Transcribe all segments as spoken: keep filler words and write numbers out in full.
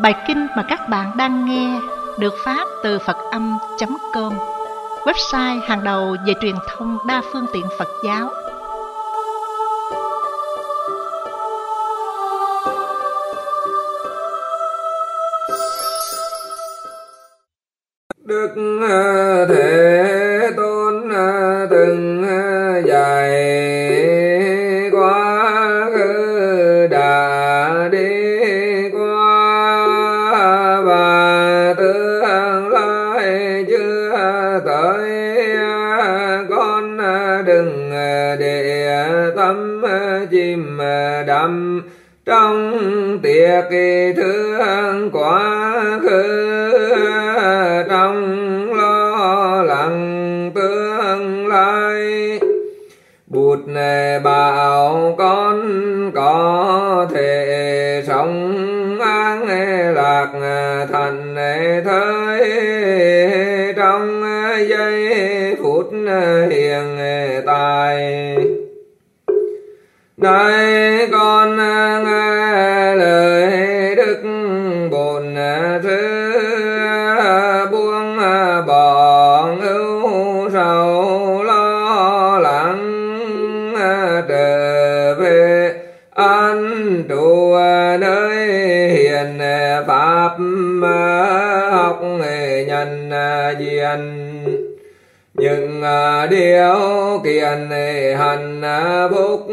Bài kinh mà các bạn đang nghe được phát từ Phật Âm chấm com, website hàng đầu về truyền thông đa phương tiện Phật giáo. Đức Thế Tôn từng dạy quá khứ đã đi qua, và tương lai chưa tới. Con đừng để tâm chìm đắm trong tiệc thương quá khứ, trong lo lắng tương lai. Bụt bảo con có thể sống an lạc thành thơi trong giây phút hiện tại. Đây con nghe lời Đức Bổn Sư, buông bỏ ưu sầu lo lắng, trở về an trụ nơi hiền pháp học nhân duyên. Những điều kiện hạnh phúc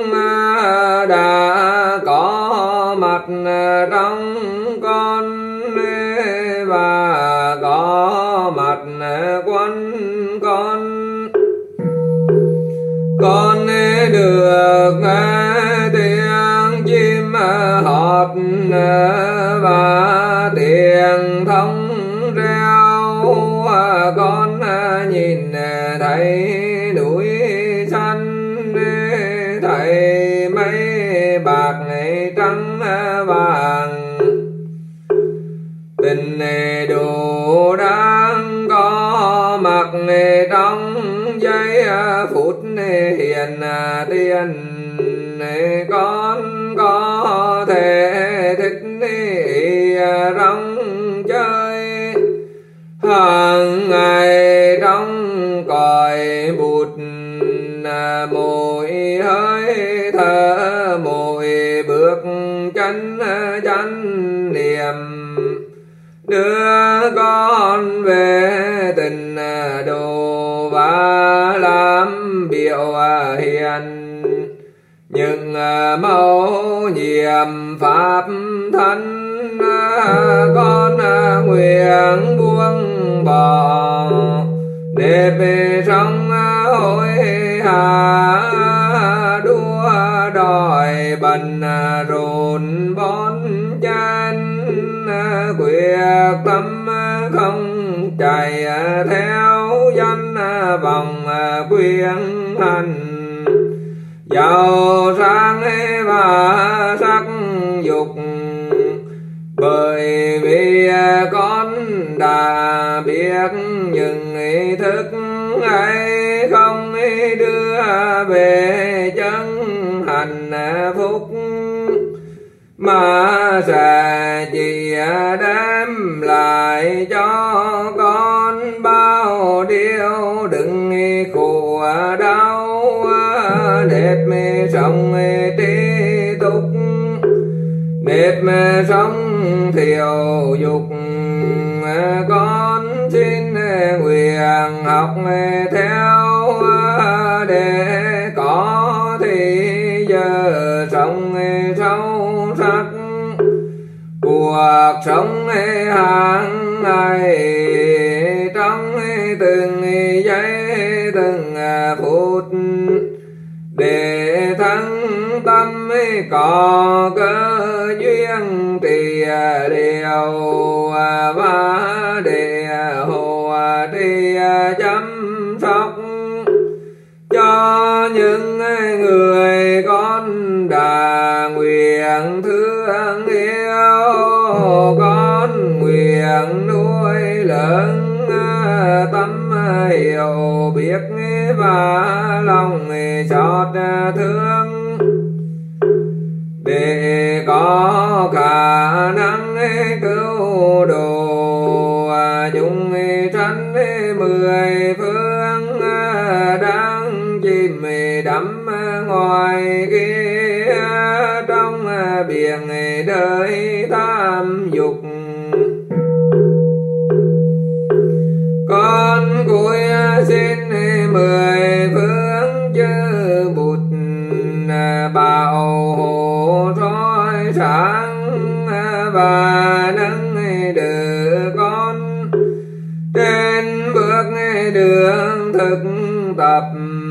đã có mặt trong con, và có mặt quanh con. Con được nghe tiếng chim hót và tiếng thông reo. Con nhìn thấy núi xanh, thấy mây bạc trắng vàng. Tình đủ đang có mặt trong giây phút hiện tiền. Con có thể thích rong chơi hàng ngày trong cõi Bụt. Mỗi hơi thở, mỗi bước chân chánh niệm đưa con về tình độ và làm biểu hiền. Những mẫu nhiệm pháp thân con nguyện buông bỏ, để về sống hối hả đua đòi bần rộn bón chân. Quyết tâm không chạy theo danh vòng quyến hành, giàu sang và sắc dục. Bởi vì con đã biết những thức ấy không đưa về chân hạnh phúc, mà sẽ chỉ đem lại cho con bao điều đừng khổ đau. Nếp sống trí túc, nếp sống thiểu dục. Con xin nguyện học theo để có thì giờ sống sâu sắc. Cuộc sống hàng ngày trong từng giây từng phút, để thân tâm có cơ duyên thì điều, và để hộ thì chăm sóc cho những người con đã nguyện thương yêu. Con nguyện nuôi lớn tâm hiểu biết và lòng xót thương, để có khả năng ngoài kia trong biển đời tham dục. Con cúi xin mười phương chư Bụt bảo hộ soi sáng và nâng đỡ con trên bước đường thực tập,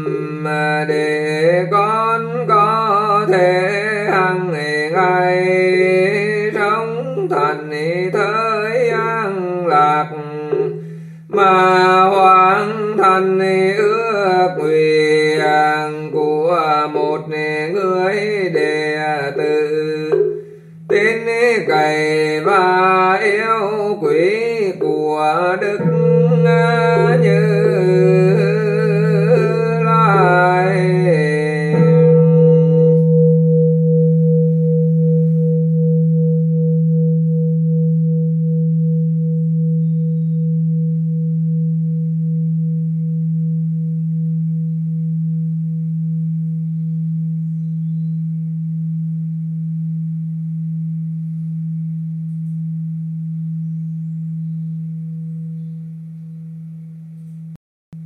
để con có thể hằng ngày sống thành thới an lạc, mà hoàn thành ước nguyện của một người đệ tử tin cậy và yêu quý của Đức